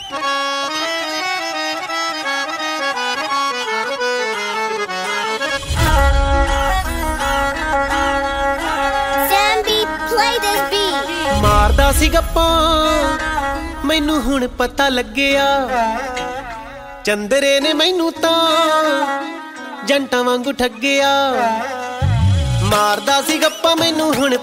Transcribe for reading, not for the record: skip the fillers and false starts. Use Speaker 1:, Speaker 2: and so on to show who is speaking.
Speaker 1: ਮਾਰਦਾ ਸੀ ਗੱਪਾਂ ਮੈਨੂੰ ਹੁਣ ਪਤਾ ਲੱਗਿਆ, ਚੰਦਰੇ ਨੇ ਮੈਨੂੰ ਤਾਂ ਜੰਟਾਂ ਵਾਂਗੂ ਠੱਗਿਆ। ਮਾਰਦਾ ਸੀ ਗੱਪਾਂ ਮੈਨੂੰ ਹੁਣ